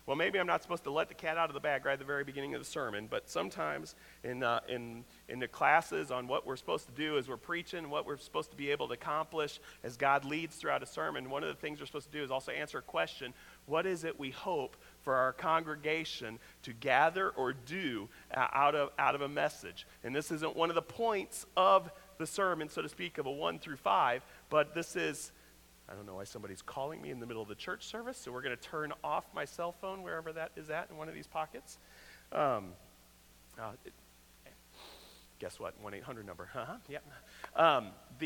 Well, maybe I'm not supposed to let the cat out of the bag right at the very beginning of the sermon, but sometimes in the classes on what we're supposed to do as we're preaching, what we're supposed to be able to accomplish as God leads throughout a sermon, one of the things we're supposed to do is also answer a question: what is it we hope for our congregation to gather or do out of a message? And this isn't one of the points of the sermon, so to speak, of a 1 through 5, but this is, I don't know why somebody's calling me in the middle of the church service, so we're going to turn off my cell phone wherever that is at in one of these pockets. Guess what? 1-800 number. Yeah.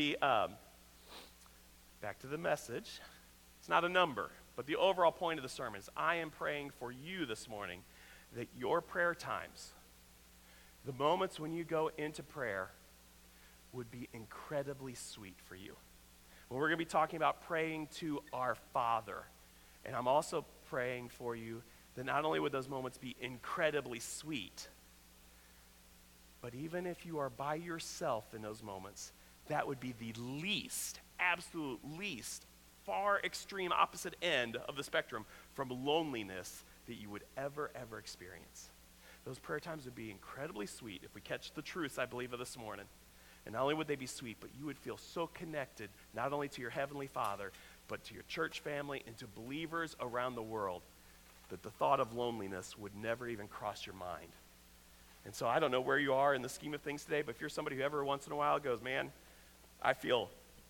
Back to the message. It's not a number, but the overall point of the sermon is I am praying for you this morning that your prayer times, the moments when you go into prayer, would be incredibly sweet for you. Well, we're going to be talking about praying to our Father. And I'm also praying for you that not only would those moments be incredibly sweet, but even if you are by yourself in those moments, that would be the least, absolute least, far extreme opposite end of the spectrum from loneliness that you would ever experience. Those prayer times would be incredibly sweet if we catch the truths, I believe, of this morning. And not only would they be sweet, but you would feel so connected, not only to your Heavenly Father, but to your church family and to believers around the world, that the thought of loneliness would never even cross your mind. And so I don't know where you are in the scheme of things today, but if you're somebody who every once in a while goes, man, I feel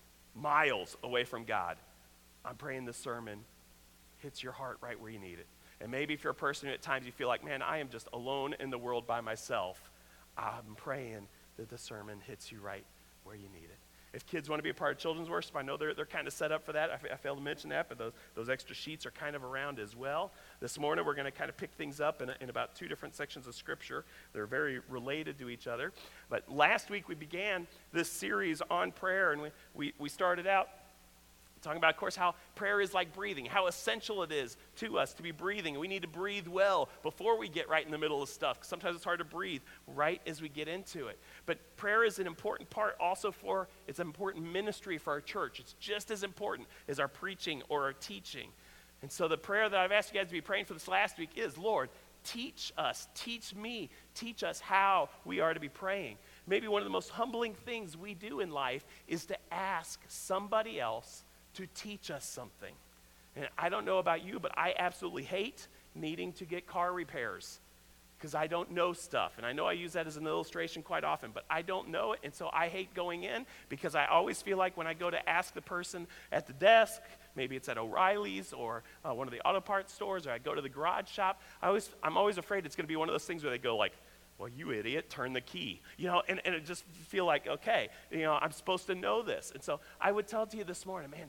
miles away from God, I'm praying this sermon hits your heart right where you need it. And maybe if you're a person who at times you feel like, man, I am just alone in the world by myself, I'm praying that the sermon hits you right where you need it. If kids want to be a part of children's worship, I know they're kind of set up for that. I failed to mention that, but those extra sheets are kind of around as well. This morning we're going to kind of pick things up in about 2 different sections of Scripture. They're very related to each other. But last week we began this series on prayer, and we started out talking about, of course, how prayer is like breathing, how essential it is to us to be breathing. We need to breathe well before we get right in the middle of stuff. Sometimes it's hard to breathe right as we get into it. But prayer is an important part also it's an important ministry for our church. It's just as important as our preaching or our teaching. And so the prayer that I've asked you guys to be praying for this last week is, Lord, teach us, teach me, teach us how we are to be praying. Maybe one of the most humbling things we do in life is to ask somebody else to teach us something. And I don't know about you, but I absolutely hate needing to get car repairs because I don't know stuff. And I know I use that as an illustration quite often, but I don't know it, and so I hate going in because I always feel like when I go to ask the person at the desk, maybe it's at O'Reilly's or one of the auto parts stores, or I go to the garage shop, I'm always afraid it's going to be one of those things where they go like, well, you idiot, turn the key. And it just feel like, okay, I'm supposed to know this. And so I would tell to you this morning, man,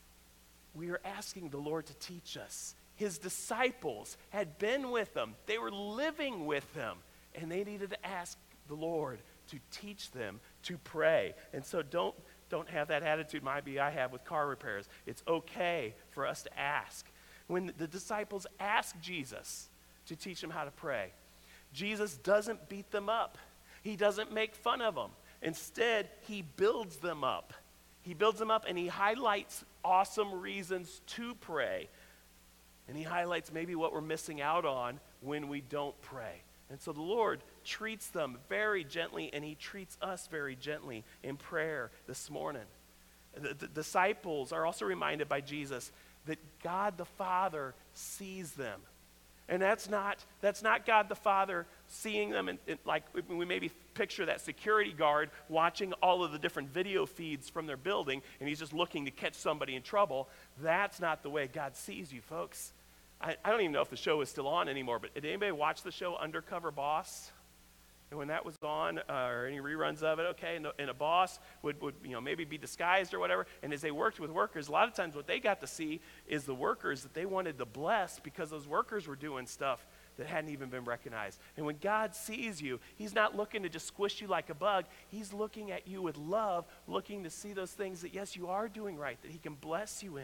we are asking the Lord to teach us. His disciples had been with him. They were living with him. And they needed to ask the Lord to teach them to pray. And so don't have that attitude maybe I have with car repairs. It's okay for us to ask. When the disciples asked Jesus to teach them how to pray, Jesus doesn't beat them up. He doesn't make fun of them. Instead, he builds them up. He builds them up and he highlights awesome reasons to pray. And he highlights maybe what we're missing out on when we don't pray. And so the Lord treats them very gently, and he treats us very gently in prayer this morning. The disciples are also reminded by Jesus that God the Father sees them. And that's not God the Father seeing them and like we maybe picture that security guard watching all of the different video feeds from their building and he's just looking to catch somebody in trouble. That's not the way God sees you, folks. I don't even know if the show is still on anymore, but did anybody watch the show Undercover Boss? And when that was on, or any reruns of it, okay, and a boss would maybe be disguised or whatever, and as they worked with workers, a lot of times what they got to see is the workers that they wanted to bless because those workers were doing stuff that hadn't even been recognized. And when God sees you, he's not looking to just squish you like a bug. He's looking at you with love, looking to see those things that, yes, you are doing right, that he can bless you in.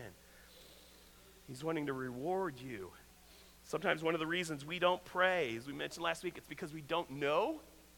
He's wanting to reward you. Sometimes one of the reasons we don't pray, as we mentioned last week, it's because we don't know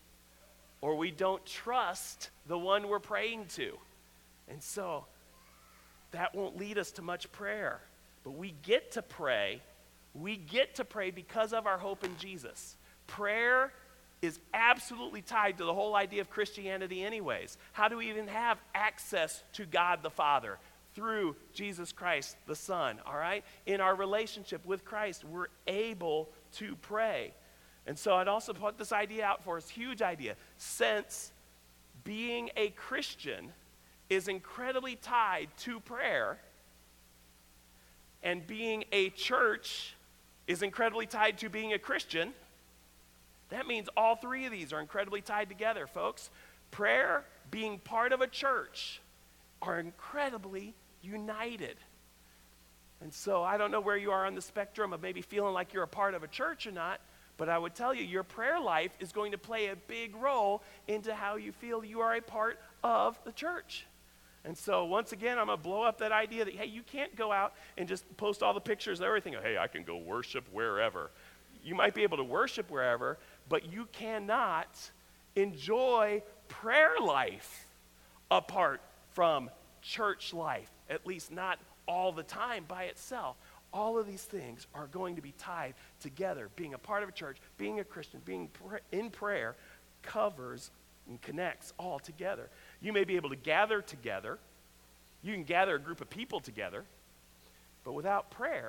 or we don't trust the one we're praying to. And so that won't lead us to much prayer. But we get to pray We get to pray because of our hope in Jesus. Prayer is absolutely tied to the whole idea of Christianity anyways. How do we even have access to God the Father? Through Jesus Christ the Son, all right? In our relationship with Christ, we're able to pray. And so I'd also put this idea out for us, huge idea. Since being a Christian is incredibly tied to prayer, and being a church is incredibly tied to being a Christian, that means all three of these are incredibly tied together, folks. Prayer, being part of a church, are incredibly united. And so I don't know where you are on the spectrum of maybe feeling like you're a part of a church or not, but I would tell you your prayer life is going to play a big role into how you feel you are a part of the church. And so once again, I'm going to blow up that idea that, hey, you can't go out and just post all the pictures and everything. Hey, I can go worship wherever. You might be able to worship wherever, but you cannot enjoy prayer life apart from church life, at least not all the time by itself. All of these things are going to be tied together. Being a part of a church, being a Christian, being in prayer covers and connects all together. You may be able to gather together. You can gather a group of people together. But without prayer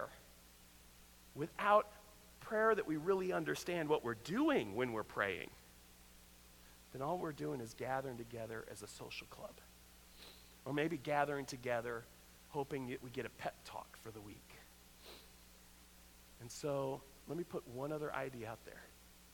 that we really understand what we're doing when we're praying, then all we're doing is gathering together as a social club. Or maybe gathering together hoping that we get a pep talk for the week. And so let me put one other idea out there.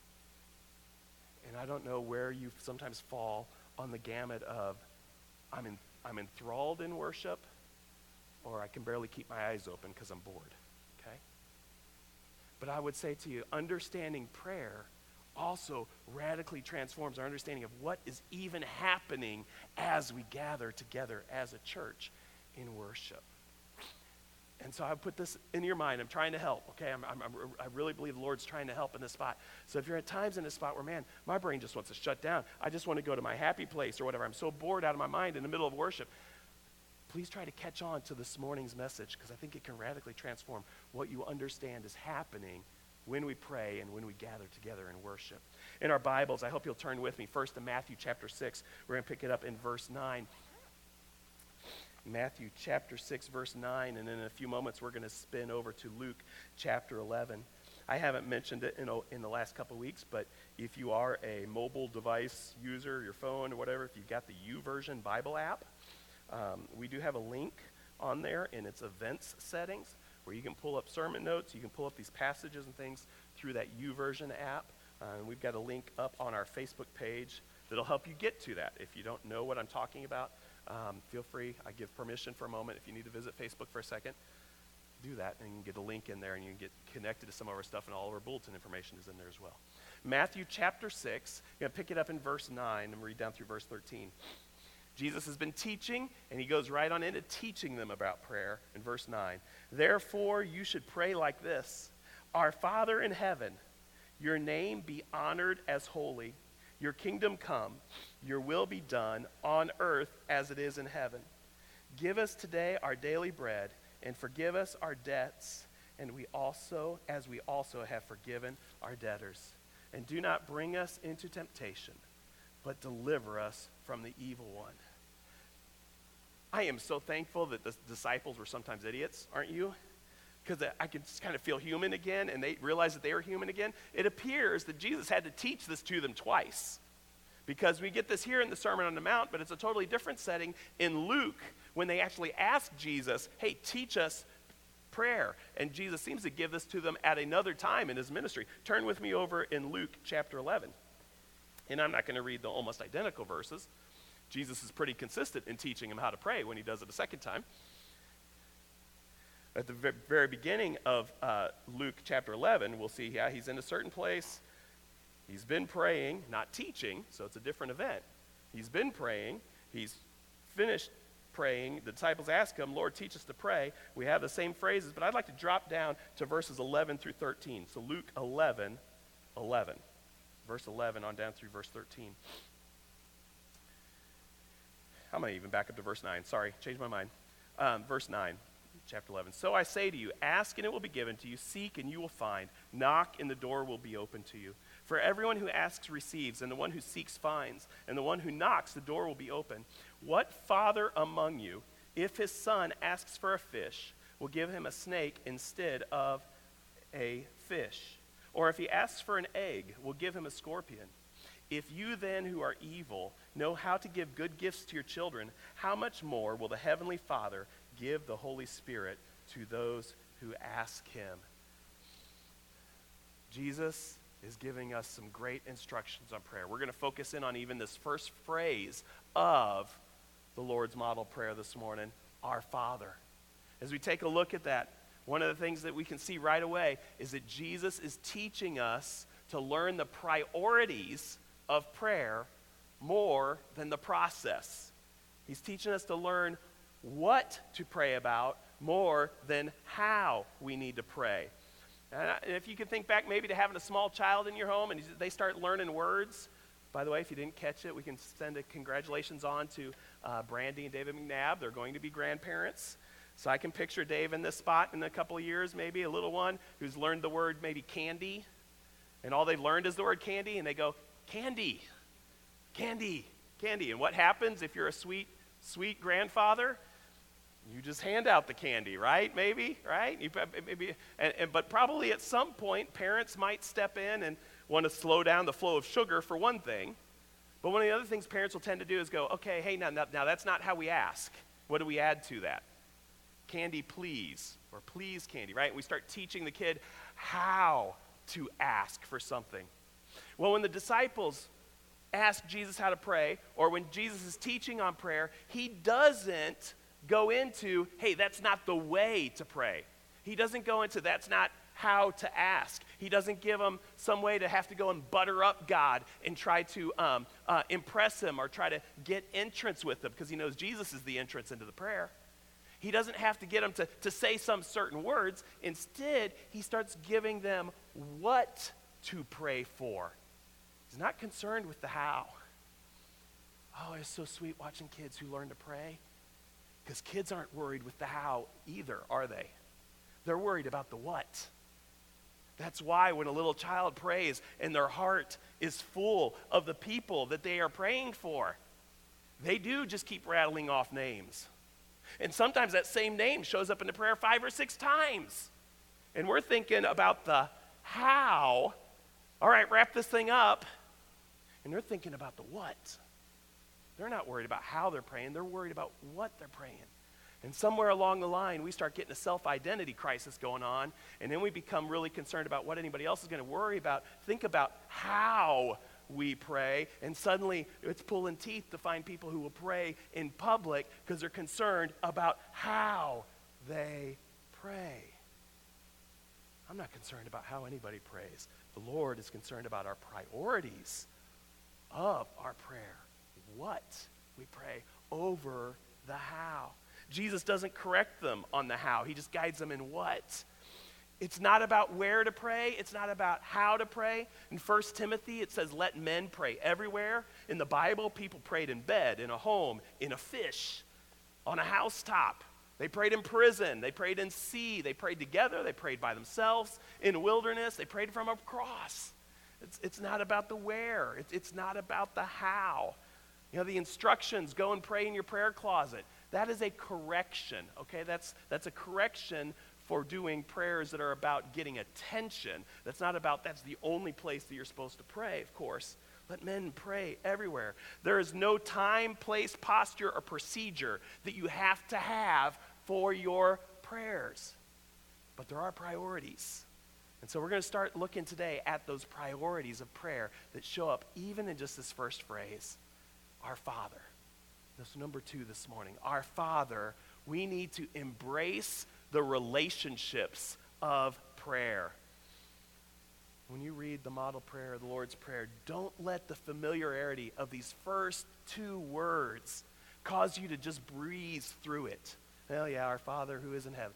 And I don't know where you sometimes fall on the gamut of I'm enthralled in worship, or I can barely keep my eyes open because I'm bored, okay? But I would say to you, understanding prayer also radically transforms our understanding of what is even happening as we gather together as a church in worship. And so I put this in your mind. I'm trying to help, okay? I really believe the Lord's trying to help in this spot. So if you're at times in this spot where, man, my brain just wants to shut down. I just want to go to my happy place or whatever. I'm so bored out of my mind in the middle of worship. Please try to catch on to this morning's message, because I think it can radically transform what you understand is happening when we pray and when we gather together in worship. In our Bibles, I hope you'll turn with me first to Matthew chapter 6. We're going to pick it up in verse 9. Matthew chapter 6, verse 9, and in a few moments we're going to spin over to Luke chapter 11. I haven't mentioned it in the last couple of weeks, but if you are a mobile device user, your phone or whatever, if you've got the YouVersion Bible app, we do have a link on there in its events settings where you can pull up sermon notes, you can pull up these passages and things through that YouVersion app. And we've got a link up on our Facebook page that'll help you get to that. If you don't know what I'm talking about, feel free. I give permission for a moment. If you need to visit Facebook for a second, do that, and you can get a link in there, and you can get connected to some of our stuff, and all of our bulletin information is in there as well. Matthew chapter 6, you're going to pick it up in verse 9 and read down through verse 13. Jesus has been teaching, and he goes right on into teaching them about prayer in verse 9. Therefore, you should pray like this: Our Father in heaven, your name be honored as holy. Your kingdom come, your will be done on earth as it is in heaven. Give us today our daily bread, and forgive us our debts, and we also have forgiven our debtors. And do not bring us into temptation, but deliver us from the evil one. I am so thankful that the disciples were sometimes idiots, aren't you? Because I could just kind of feel human again, and they realized that they were human again. It appears that Jesus had to teach this to them twice, because we get this here in the Sermon on the Mount, but it's a totally different setting in Luke when they actually ask Jesus, hey, teach us prayer. And Jesus seems to give this to them at another time in his ministry. Turn with me over in Luke chapter 11. And I'm not going to read the almost identical verses. Jesus is pretty consistent in teaching them how to pray when he does it a second time. At the very beginning of Luke chapter 11, we'll see he's in a certain place. He's been praying, not teaching, so it's a different event. He's been praying. He's finished praying. The disciples ask him, Lord, teach us to pray. We have the same phrases, but I'd like to drop down to verses 11 through 13. So Luke 11, verse 11 on down through verse 13. I'm going to even back up to verse 9. Sorry, changed my mind. Verse 9. chapter 11. So I say to you, ask and it will be given to you, seek and you will find, knock and the door will be open to you. For everyone who asks receives, and the one who seeks finds, and the one who knocks, the door will be open. What father among you, if his son asks for a fish, will give him a snake instead of a fish? Or if he asks for an egg, will give him a scorpion? If you then, who are evil, know how to give good gifts to your children, how much more will the Heavenly Father give the Holy Spirit to those who ask him? Jesus is giving us some great instructions on prayer. We're going to focus in on even this first phrase of the Lord's model prayer this morning, Our Father. As we take a look at that, one of the things that we can see right away is that Jesus is teaching us to learn the priorities of prayer more than the process. He's teaching us to learn what to pray about more than how we need to pray. And if you can think back maybe to having a small child in your home and they start learning words. By the way, if you didn't catch it, we can send a congratulations on to Brandy and David McNabb. They're going to be grandparents. So I can picture Dave in this spot in a couple of years, maybe a little one who's learned the word maybe candy. And all they've learned is the word candy. And they go, candy, candy, candy. And what happens if you're a sweet, sweet grandfather? You just hand out the candy, right? Maybe, right? But probably at some point, parents might step in and want to slow down the flow of sugar for one thing. But one of the other things parents will tend to do is go, okay, hey, now that's not how we ask. What do we add to that? Candy, please, or please candy, right? We start teaching the kid how to ask for something. Well, when the disciples ask Jesus how to pray, or when Jesus is teaching on prayer, he doesn't go into, hey, that's not the way to pray. He doesn't go into, that's not how to ask. He doesn't give them some way to have to go and butter up God and try to impress him or try to get entrance with him, because he knows Jesus is the entrance into the prayer. He doesn't have to get them to say some certain words. Instead, he starts giving them what to pray for. He's not concerned with the how. Oh, it's so sweet watching kids who learn to pray. Because kids aren't worried with the how either, are they? They're worried about the what. That's why when a little child prays and their heart is full of the people that they are praying for, they do just keep rattling off names. And sometimes that same name shows up in the prayer 5 or 6 times. And we're thinking about the how. All right, wrap this thing up. And they're thinking about the what. They're not worried about how they're praying. They're worried about what they're praying. And somewhere along the line, we start getting a self-identity crisis going on, and then we become really concerned about what anybody else is going to worry about. Think about how we pray, and suddenly it's pulling teeth to find people who will pray in public because they're concerned about how they pray. I'm not concerned about how anybody prays. The Lord is concerned about our priorities of our prayer. What we pray over the how. Jesus doesn't correct them on the how. He just guides them in what. It's not about where to pray. It's not about how to pray. In 1 Timothy, it says, let men pray everywhere. In the Bible, people prayed in bed, in a home, in a fish, on a housetop. They prayed in prison. They prayed in sea. They prayed together. They prayed by themselves. In wilderness, they prayed from a cross. It's not about the where. It's not about the how. You know, the instructions, go and pray in your prayer closet. That is a correction, okay? That's a correction for doing prayers that are about getting attention. That's not about, that's the only place that you're supposed to pray, of course. Let men pray everywhere. There is no time, place, posture, or procedure that you have to have for your prayers. But there are priorities. And so we're going to start looking today at those priorities of prayer that show up even in just this first phrase. Our Father. That's number 2 this morning. Our Father, we need to embrace the relationships of prayer. When you read the model prayer, the Lord's Prayer, don't let the familiarity of these first 2 words cause you to just breeze through it. Well, yeah, our Father who is in heaven.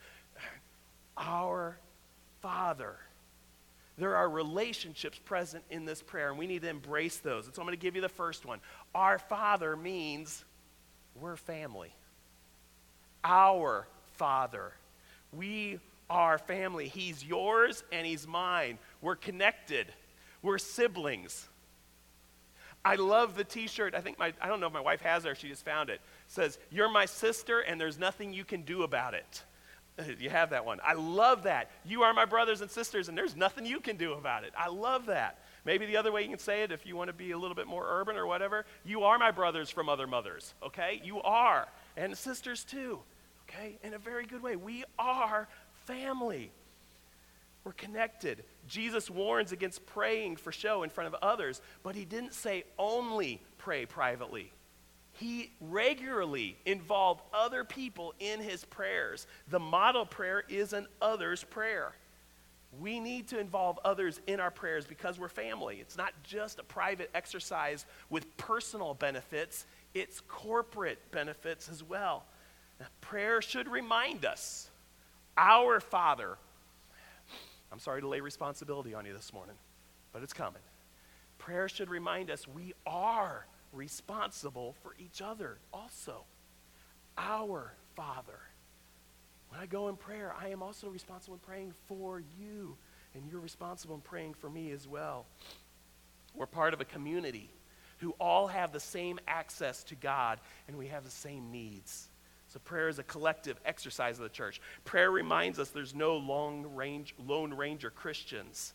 Our Father. There are relationships present in this prayer, and we need to embrace those. And so I'm going to give you the first one. Our Father means we're family. Our Father. We are family. He's yours and he's mine. We're connected. We're siblings. I love the t-shirt. I don't know if my wife has it or she just found it. It says, "You're my sister and there's nothing you can do about it." You have that one. I love that. You are my brothers and sisters and there's nothing you can do about it. I love that. Maybe the other way you can say it, if you want to be a little bit more urban or whatever, you are my brothers from other mothers, okay? You are. And sisters too, okay? In a very good way. We are family. We're connected. Jesus warns against praying for show in front of others, but he didn't say only pray privately. He regularly involved other people in his prayers. The model prayer is an others prayer. We need to involve others in our prayers because we're family. It's not just a private exercise with personal benefits, it's corporate benefits as well. Now, prayer should remind us, our Father. I'm sorry to lay responsibility on you this morning, but it's coming. Prayer should remind us we are responsible for each other also. Our Father. When I go in prayer, I am also responsible in praying for you, and you're responsible in praying for me as well. We're part of a community who all have the same access to God, and we have the same needs. So prayer is a collective exercise of the church. Prayer reminds us there's no Lone Ranger Christians.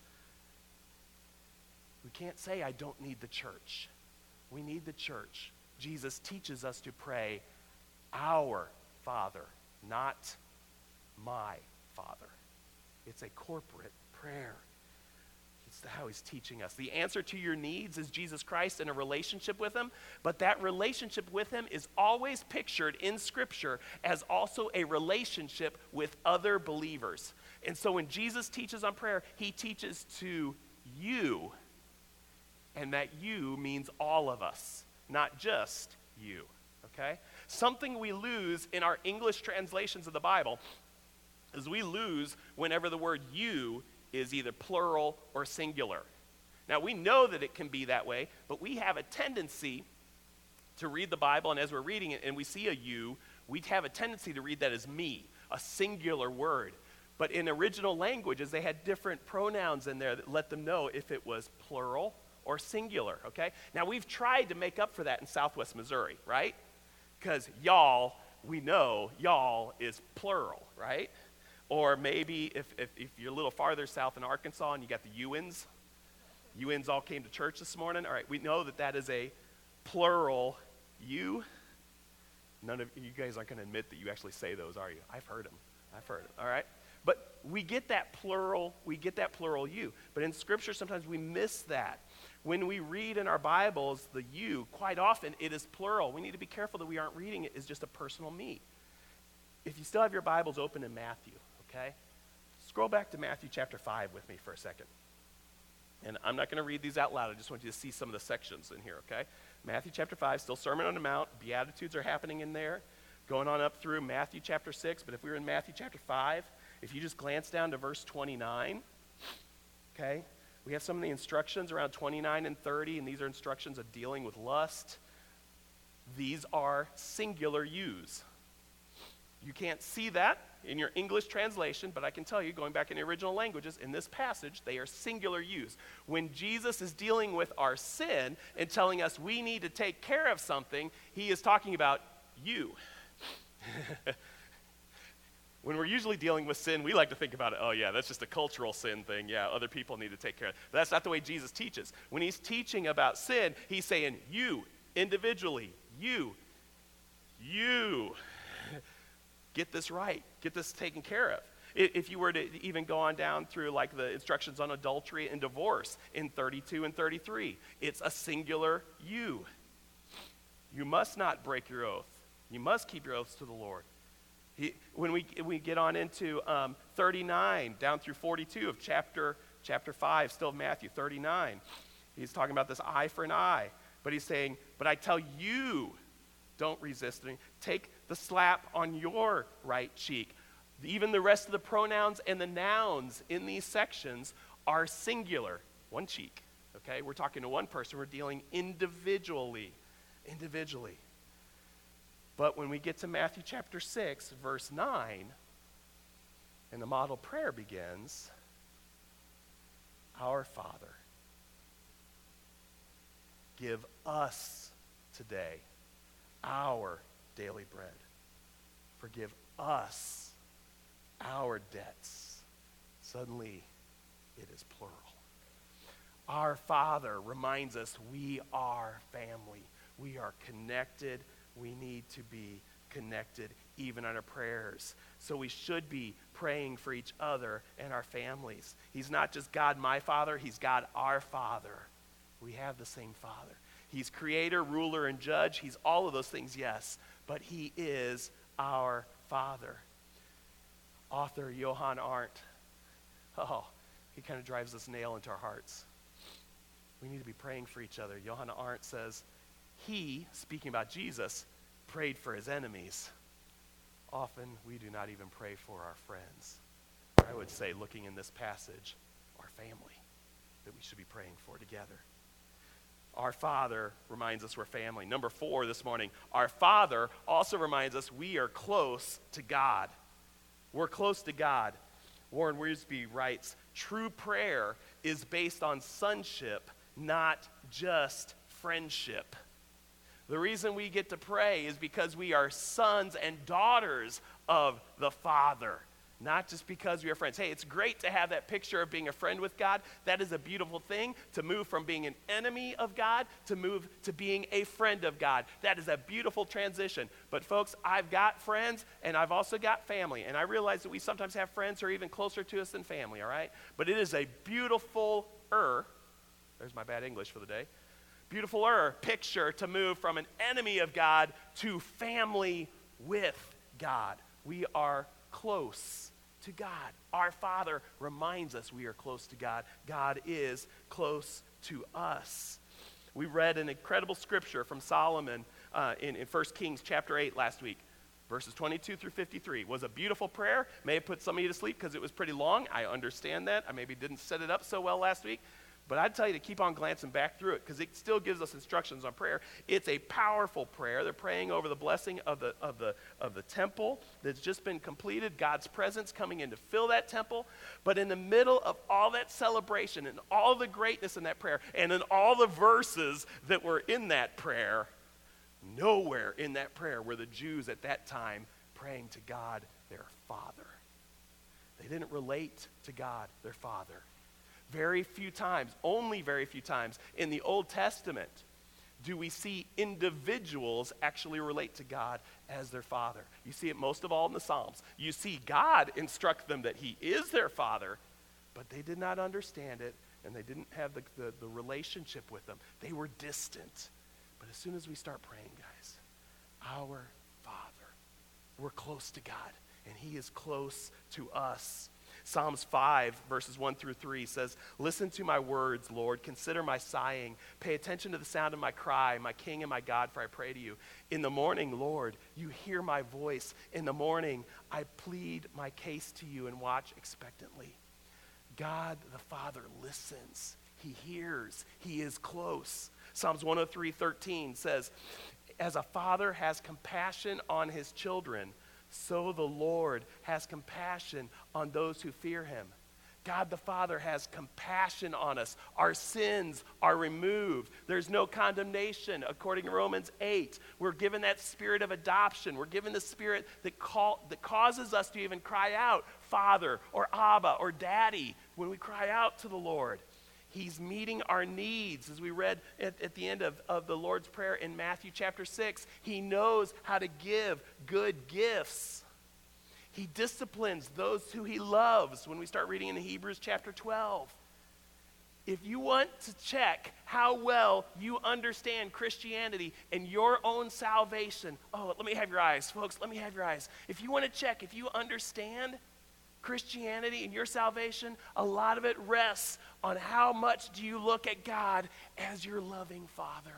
We can't say, I don't need the church. We need the church. Jesus teaches us to pray, our Father, not my Father. It's a corporate prayer. It's how he's teaching us. The answer to your needs is Jesus Christ and a relationship with him, but that relationship with him is always pictured in Scripture as also a relationship with other believers. And so when Jesus teaches on prayer, he teaches to you, and that you means all of us, not just you, okay? Something we lose in our English translations of the Bible is we lose whenever the word you is either plural or singular. Now, we know that it can be that way, but we have a tendency to read the Bible, and as we're reading it and we see a you, we have a tendency to read that as me, a singular word. But in original languages, they had different pronouns in there that let them know if it was plural or singular, okay? Now, we've tried to make up for that in Southwest Missouri, right? Because y'all, we know y'all is plural, right? Or maybe if you're a little farther south in Arkansas and you got the Ewins all came to church this morning. All right, we know that is a plural you. None of you guys aren't going to admit that you actually say those, are you? I've heard them, all right? But we get that plural you. But in Scripture, sometimes we miss that. When we read in our Bibles the you, quite often it is plural. We need to be careful that we aren't reading it as just a personal me. If you still have your Bibles open in Matthew, okay? Scroll back to Matthew chapter 5 with me for a second. And I'm not going to read these out loud. I just want you to see some of the sections in here, okay? Matthew chapter 5, still Sermon on the Mount. Beatitudes are happening in there. Going on up through Matthew chapter 6. But if we were in Matthew chapter 5, if you just glance down to verse 29, okay? We have some of the instructions around 29 and 30, and these are instructions of dealing with lust. These are singular yous. You can't see that in your English translation, but I can tell you, going back in the original languages, in this passage, they are singular use. When Jesus is dealing with our sin and telling us we need to take care of something, he is talking about you. When we're usually dealing with sin, we like to think about it, oh yeah, that's just a cultural sin thing. Yeah, other people need to take care of it. But that's not the way Jesus teaches. When he's teaching about sin, he's saying you, individually, you. Get this right. Get this taken care of. If you were to even go on down through like the instructions on adultery and divorce in 32 and 33, it's a singular you. You must not break your oath. You must keep your oaths to the Lord. When we get on into 39 down through 42 of chapter 5, still of Matthew 39, he's talking about this eye for an eye. But he's saying, but I tell you, don't resist me. Take the slap on your right cheek. Even the rest of the pronouns and the nouns in these sections are singular. One cheek, okay? We're talking to one person. We're dealing individually. But when we get to Matthew chapter 6, verse 9, And the model prayer begins, Our Father, give us today our daily bread. Forgive us our debts. Suddenly, it is plural. Our Father reminds us we are family. We are connected. We need to be connected even in our prayers. So we should be praying for each other and our families. He's not just God my Father, he's God our Father. We have the same Father. He's creator, ruler, and judge. He's all of those things, yes, but he is our Father. Author Johann Arndt, he kind of drives this nail into our hearts. We need to be praying for each other. Johann Arndt says, he, speaking about Jesus, prayed for his enemies. Often we do not even pray for our friends. I would say, looking in this passage, our family that we should be praying for together. Our Father reminds us we're family. Number 4 this morning, our Father also reminds us we are close to God. We're close to God. Warren Wiersbe writes, true prayer is based on sonship, not just friendship. The reason we get to pray is because we are sons and daughters of the Father, not just because we are friends. Hey, it's great to have that picture of being a friend with God. That is a beautiful thing, to move from being an enemy of God to move to being a friend of God. That is a beautiful transition. But folks, I've got friends and I've also got family. And I realize that we sometimes have friends who are even closer to us than family, all right? But it is a beautiful, there's my bad English for the day, beautiful picture to move from an enemy of God to family with God. We are close to God. Our Father reminds us we are close to God. God is close to us. We read an incredible scripture from Solomon in 1 Kings chapter 8 last week. Verses 22 through 53 was a beautiful prayer. May have put some of you to sleep because it was pretty long. I understand that. I maybe didn't set it up so well last week. But I'd tell you to keep on glancing back through it because it still gives us instructions on prayer. It's a powerful prayer. They're praying over the blessing of the temple that's just been completed, God's presence coming in to fill that temple. But in the middle of all that celebration and all the greatness in that prayer and in all the verses that were in that prayer, nowhere in that prayer were the Jews at that time praying to God, their Father. They didn't relate to God, their Father. Very few times, only very few times in the Old Testament do we see individuals actually relate to God as their Father. You see it most of all in the Psalms. You see God instruct them that he is their Father, but they did not understand it, and they didn't have the relationship with them. They were distant. But as soon as we start praying, guys, our Father, we're close to God, and he is close to us. Psalms 5, verses 1 through 3 says, listen to my words, Lord. Consider my sighing. Pay attention to the sound of my cry, my King and my God, for I pray to you. In the morning, Lord, you hear my voice. In the morning, I plead my case to you and watch expectantly. God the Father listens. He hears. He is close. Psalms 103:13 says, as a father has compassion on his children, so the Lord has compassion on those who fear him. God the Father has compassion on us. Our sins are removed. There's no condemnation, according to Romans 8. We're given that spirit of adoption. We're given the spirit that causes us to even cry out, Father, or Abba, or Daddy, when we cry out to the Lord. He's meeting our needs, as we read at the end of the Lord's Prayer in Matthew chapter 6. He knows how to give good gifts. He disciplines those who he loves when we start reading in Hebrews chapter 12. If you want to check how well you understand Christianity and your own salvation, let me have your eyes, folks, let me have your eyes. If you want to check if you understand Christianity and your salvation, a lot of it rests on how much do you look at God as your loving Father.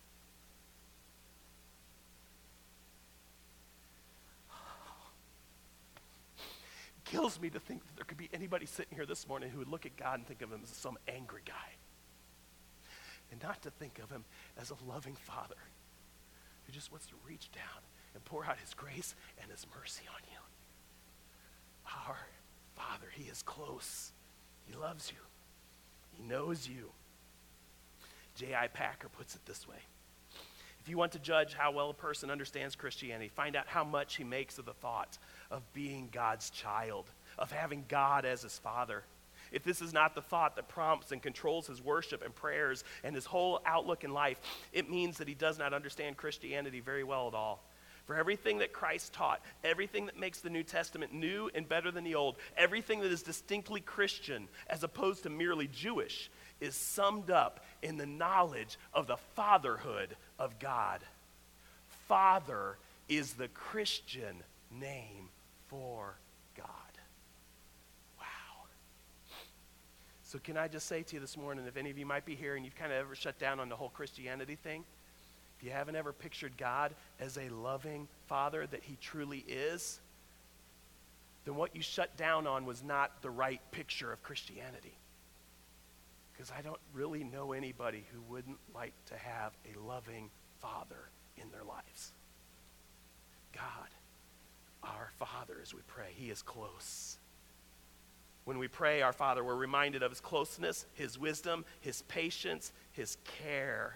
Kills me to think that there could be anybody sitting here this morning who would look at God and think of him as some angry guy, and not to think of him as a loving Father who just wants to reach down and pour out his grace and his mercy on you. Our Father, he is close. He loves you. He knows you. J.I. Packer puts it this way. If you want to judge how well a person understands Christianity, find out how much he makes of the thought of being God's child, of having God as his father. If this is not the thought that prompts and controls his worship and prayers and his whole outlook in life, it means that he does not understand Christianity very well at all. For everything that Christ taught, everything that makes the New Testament new and better than the Old, everything that is distinctly Christian as opposed to merely Jewish, is summed up in the knowledge of the fatherhood of God. Father is the Christian name for God. Wow. So can I just say to you this morning, if any of you might be here and you've kind of ever shut down on the whole Christianity thing, if you haven't ever pictured God as a loving father that he truly is, then what you shut down on was not the right picture of Christianity. Because I don't really know anybody who wouldn't like to have a loving father in their lives. God, our Father, as we pray, he is close. When we pray our Father, we're reminded of his closeness, his wisdom, his patience, his care.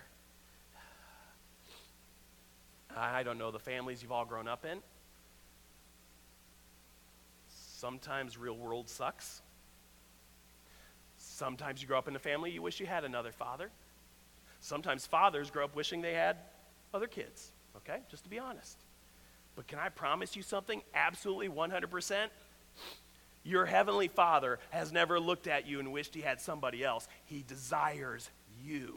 I don't know the families you've all grown up in. Sometimes real world sucks. Sometimes you grow up in a family you wish you had another father. Sometimes fathers grow up wishing they had other kids, okay? Just to be honest. But can I promise you something absolutely 100%? Your heavenly Father has never looked at you and wished he had somebody else. He desires you.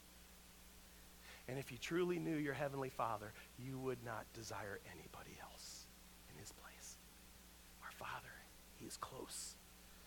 And if you truly knew your heavenly Father, you would not desire anybody else in his place. Our Father, he is close.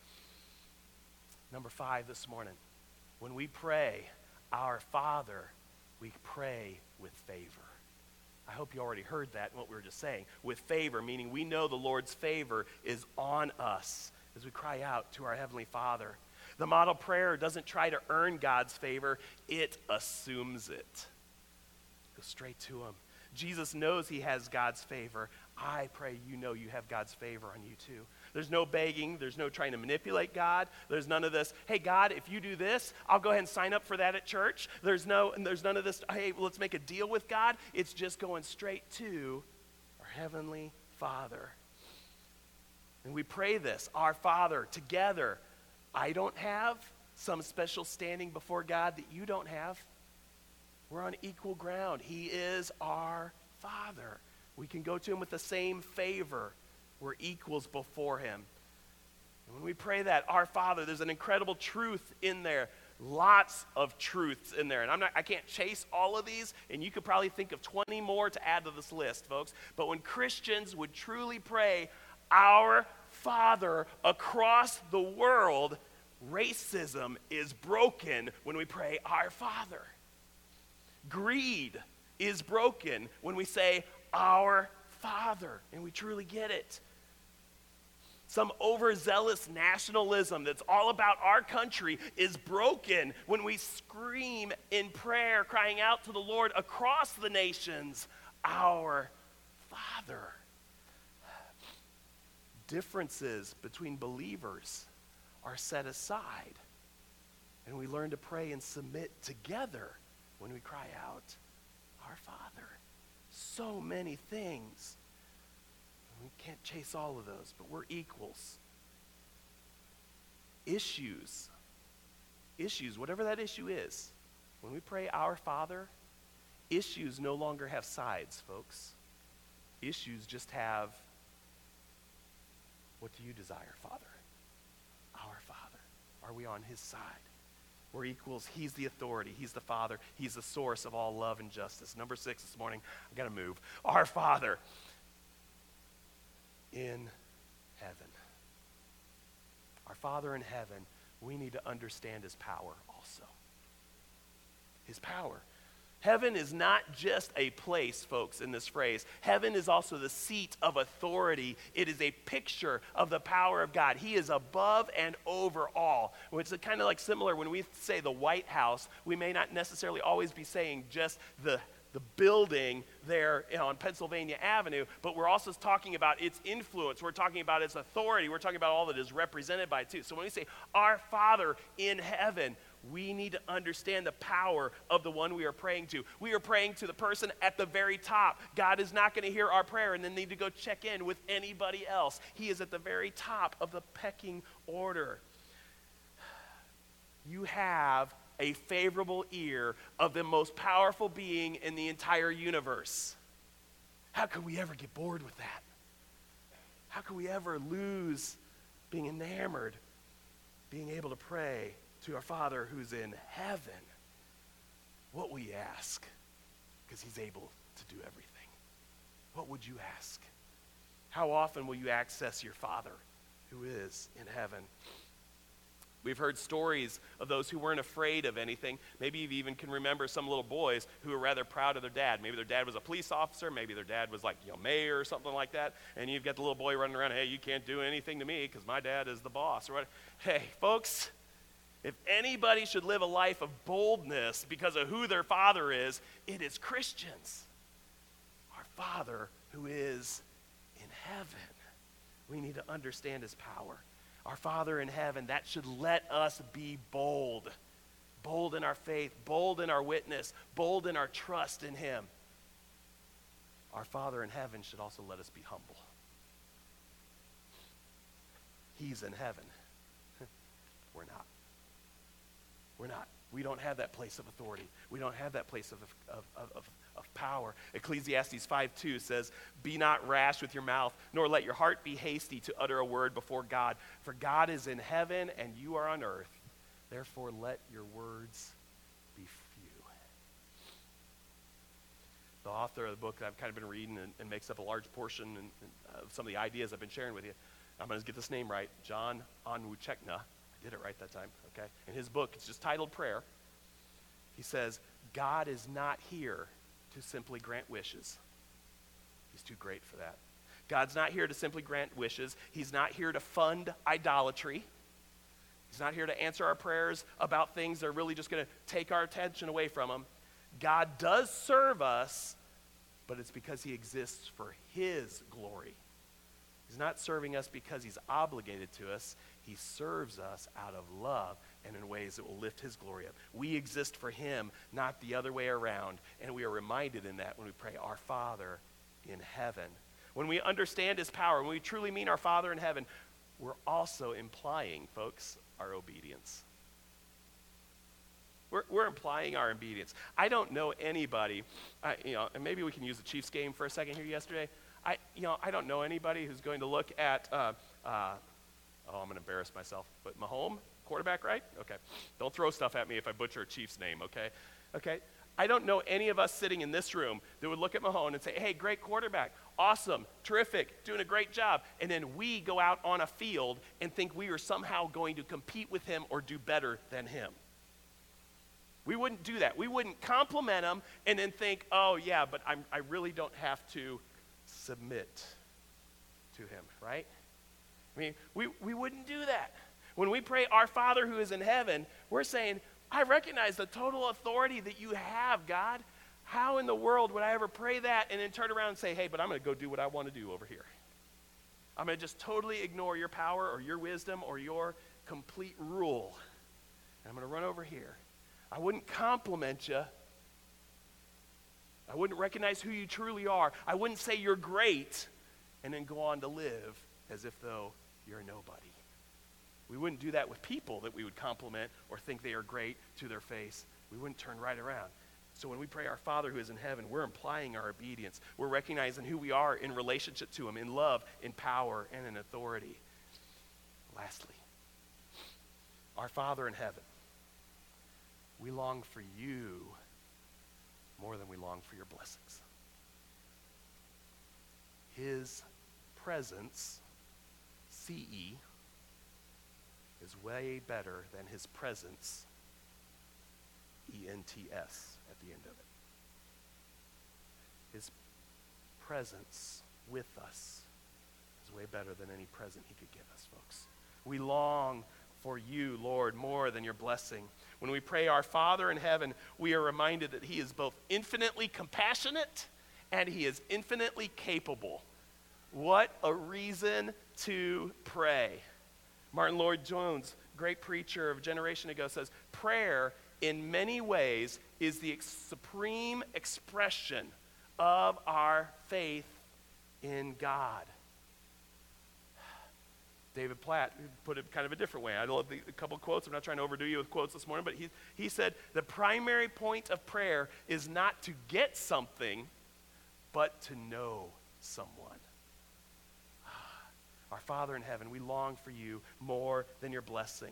Number 5 this morning, when we pray, our Father, we pray with favor. I hope you already heard that in what we were just saying. With favor, meaning we know the Lord's favor is on us as we cry out to our Heavenly Father. The model prayer doesn't try to earn God's favor, it assumes it. Go straight to him. Jesus knows he has God's favor. I pray you know you have God's favor on you too. There's no begging. There's no trying to manipulate God. There's none of this, hey, God, if you do this, I'll go ahead and sign up for that at church. There's none of this, hey, let's make a deal with God. It's just going straight to our Heavenly Father. And we pray this, our Father, together. I don't have some special standing before God that you don't have. We're on equal ground. He is our Father. We can go to him with the same favor. We're equals before him. And when we pray that, our Father, there's an incredible truth in there. Lots of truths in there. And I can't chase all of these, and you could probably think of 20 more to add to this list, folks. But when Christians would truly pray, our Father across the world, racism is broken when we pray, our Father. Greed is broken when we say, our Father, and we truly get it. Some overzealous nationalism that's all about our country is broken when we scream in prayer, crying out to the Lord across the nations, our Father. Differences between believers are set aside, and we learn to pray and submit together when we cry out, our Father. So many things. We can't chase all of those, but we're equals. Issues, whatever that issue is, when we pray our Father, issues no longer have sides, folks. Issues just have, what do you desire, Father? Our Father. Are we on his side? We're equals. He's the authority. He's the Father. He's the source of all love and justice. Number 6 this morning, I got to move. Our Father in heaven. Our Father in heaven, we need to understand his power also. His power. Heaven is not just a place, folks, in this phrase. Heaven is also the seat of authority. It is a picture of the power of God. He is above and over all. It's kind of like similar when we say the White House, we may not necessarily always be saying just the the building there on Pennsylvania Avenue, but we're also talking about its influence. We're talking about its authority. We're talking about all that is represented by it too. So when we say our Father in heaven, we need to understand the power of the one we are praying to. We are praying to the person at the very top. God is not going to hear our prayer and then need to go check in with anybody else. He is at the very top of the pecking order. You have a favorable ear of the most powerful being in the entire universe. How could we ever get bored with that? How could we ever lose being enamored, being able to pray to our Father who's in heaven what we ask? Because he's able to do everything. What would you ask? How often will you access your Father who is in heaven? We've heard stories of those who weren't afraid of anything. Maybe you even can remember some little boys who were rather proud of their dad. Maybe their dad was a police officer. Maybe their dad was like, mayor or something like that. And you've got the little boy running around, hey, you can't do anything to me because my dad is the boss. Or what? Hey, folks, if anybody should live a life of boldness because of who their father is, it is Christians. Our Father who is in heaven. We need to understand his power. Our Father in heaven, that should let us be bold. Bold in our faith, bold in our witness, bold in our trust in him. Our Father in heaven should also let us be humble. He's in heaven. We're not. We're not. We don't have that place of authority. We don't have that place of power. Ecclesiastes 5:2 says, "Be not rash with your mouth, nor let your heart be hasty to utter a word before God. For God is in heaven and you are on earth. Therefore let your words be few." The author of the book that I've kind of been reading and makes up a large portion of some of the ideas I've been sharing with you. I'm going to get this name right. John Onwuchekwa. I did it right that time, okay? In his book, it's just titled Prayer. He says, God is not here to simply grant wishes. He's too great for that. God's not here to simply grant wishes. He's not here to fund idolatry. He's not here to answer our prayers about things that are really just going to take our attention away from him. God does serve us, but it's because he exists for his glory. He's not serving us because he's obligated to us. He serves us out of love and in ways that will lift his glory up. We exist for him, not the other way around. And we are reminded in that when we pray, our Father in heaven. When we understand his power, when we truly mean our Father in heaven, we're also implying, folks, our obedience. We're implying our obedience. I don't know anybody, and maybe we can use the Chiefs game for a second here yesterday. I don't know anybody who's going to look at, I'm going to embarrass myself, but Mahomes, quarterback, right? Okay. Don't throw stuff at me if I butcher a Chief's name, okay? Okay. I don't know any of us sitting in this room that would look at Mahomes and say, hey, great quarterback, awesome, terrific, doing a great job. And then we go out on a field and think we are somehow going to compete with him or do better than him. We wouldn't do that. We wouldn't compliment him and then think, oh, yeah, but I really don't have to submit to him, right? I mean, we wouldn't do that. When we pray, our Father who is in heaven, we're saying, I recognize the total authority that you have, God. How in the world would I ever pray that and then turn around and say, hey, but I'm going to go do what I want to do over here. I'm going to just totally ignore your power or your wisdom or your complete rule. And I'm going to run over here. I wouldn't compliment you. I wouldn't recognize who you truly are. I wouldn't say you're great and then go on to live as if though you're nobody. We wouldn't do that with people that we would compliment or think they are great to their face. We wouldn't turn right around. So when we pray our Father who is in heaven, we're implying our obedience. We're recognizing who we are in relationship to him, in love, in power, and in authority. Lastly, our Father in heaven, we long for you more than we long for your blessings. His presence, CE, is way better than his presence, ENTS, at the end of it. His presence with us is way better than any present he could give us, folks. We long for you, Lord, more than your blessing. When we pray our Father in heaven, we are reminded that he is both infinitely compassionate and he is infinitely capable. What a reason to pray. Martin Lloyd-Jones, great preacher of a generation ago, says, prayer in many ways is the supreme expression of our faith in God. David Platt put it kind of a different way. I love a couple quotes. I'm not trying to overdo you with quotes this morning, but he said, the primary point of prayer is not to get something, but to know someone. Our Father in heaven, we long for you more than your blessing.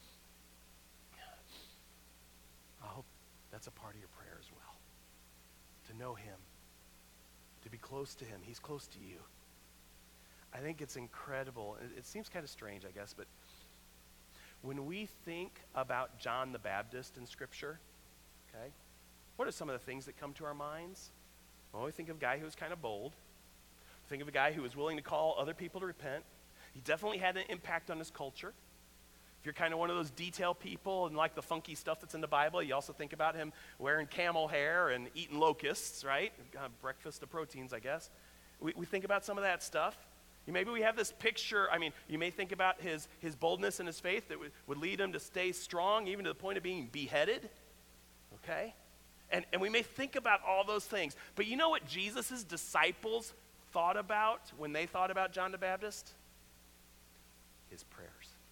I hope that's a part of your prayer as well. To know him, to be close to him. He's close to you. I think it's incredible. It seems kind of strange, I guess, but when we think about John the Baptist in Scripture, okay, what are some of the things that come to our minds? Well, we think of a guy who was kind of bold. Think of a guy who was willing to call other people to repent. He definitely had an impact on his culture. If you're kind of one of those detail people and like the funky stuff that's in the Bible, you also think about him wearing camel hair and eating locusts, right? Breakfast of proteins, I guess. We think about some of that stuff. Maybe we have this picture, you may think about his boldness and his faith that would lead him to stay strong even to the point of being beheaded, okay? And we may think about all those things. But you know what Jesus' disciples thought about when they thought about John the Baptist? His prayers.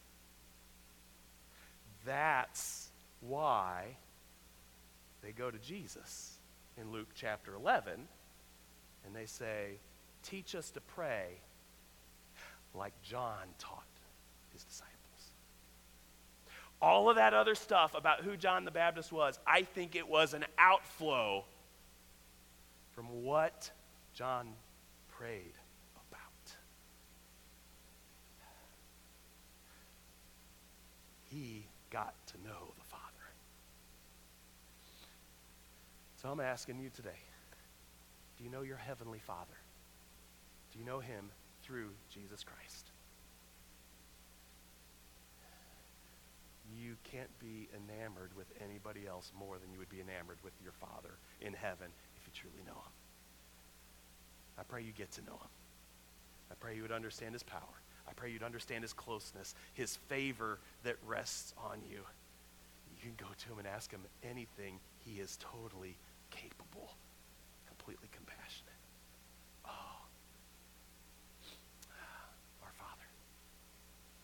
That's why they go to Jesus in Luke chapter 11 and they say, teach us to pray like John taught his disciples. All of that other stuff about who John the Baptist was, I think it was an outflow from what John prayed about. He got to know the Father. So I'm asking you today, do you know your Heavenly Father? Do you know him through Jesus Christ? You can't be enamored with anybody else more than you would be enamored with your Father in heaven if you truly know him. I pray you get to know him. I pray you would understand his power. I pray you'd understand his closeness, his favor that rests on you. You can go to him and ask him anything. He is totally capable, completely committed.